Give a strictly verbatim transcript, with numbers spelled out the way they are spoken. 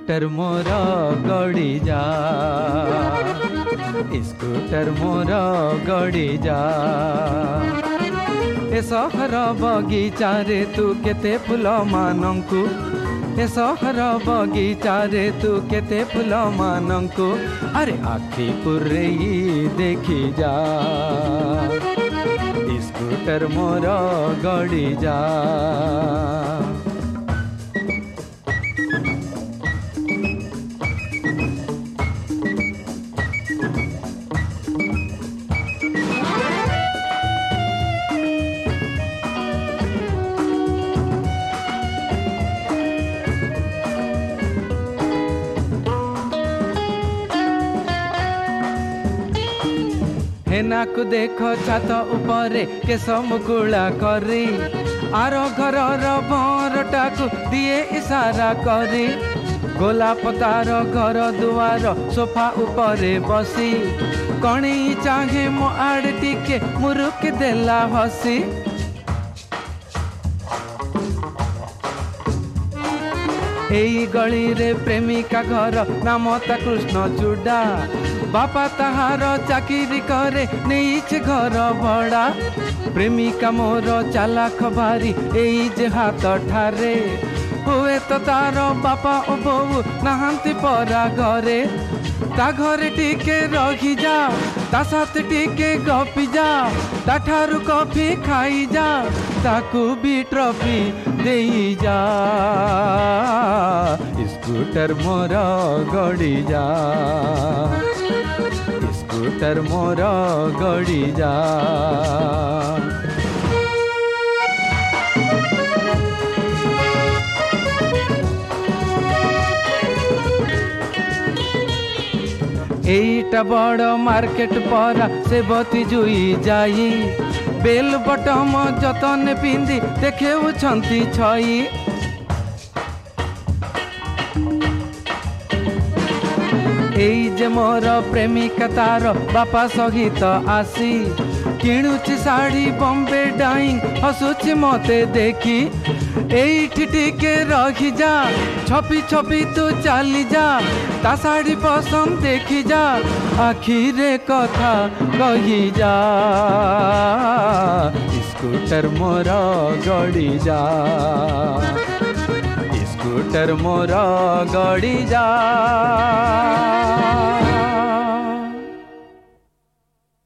Scooter मोर गड़ी जा, scooter मोर गड़ी जा। ए सहर बगीचा रे तू केते फूल मानंकु, ए सहर बगीचा रे तू केते फूल मानंकु अरे आखि पुरेई देखी जा। स्कूटर मोर गड़ी जा। हेना को देखो छात उपरे केस मुकुला करी, आर घर भरटा को दिए इशारा करी। गोलाप तार घर दुआर सोफा उपरे बसी, कणी चाहे मो आड़ टिके मुरुक देला हसी। एई गली रे प्रेमिका घर नाम ता कृष्ण चूड़ा, बापा ताहार चाकिरी करे नहीं घर भड़ा। प्रेमिका मोर चालाक भारी एई जे हाथ ठारे, हुए तो तार बापा ओ बोऊ नहांती परा घरे। ता घरे टिके रही जा, ता साथ टिके गपी जा, ता ठारू कॉफी खाई जा, ताकू भी ट्रॉफी देई जा। स्कूटर मोर गड़ी जा, स्कूटर मोर गड़ी जा। एईटा बड़ मार्केट परा से बती जुई जाई, बेल बटम जतन पिंदी देखेउछंती छई। एई जे मोर प्रेमिका तार बापा सहित आसी, किणुची साड़ी बॉम्बे डाइंग हसुची मते देखी। एइठी टिके रही जा, छपी छपी तू चली जा, ता साड़ी पसंद देखी जा, आखिरे कथा कही जा। स्कूटर मोर गड़ी जा, स्कूटर मोर गड़ी जा।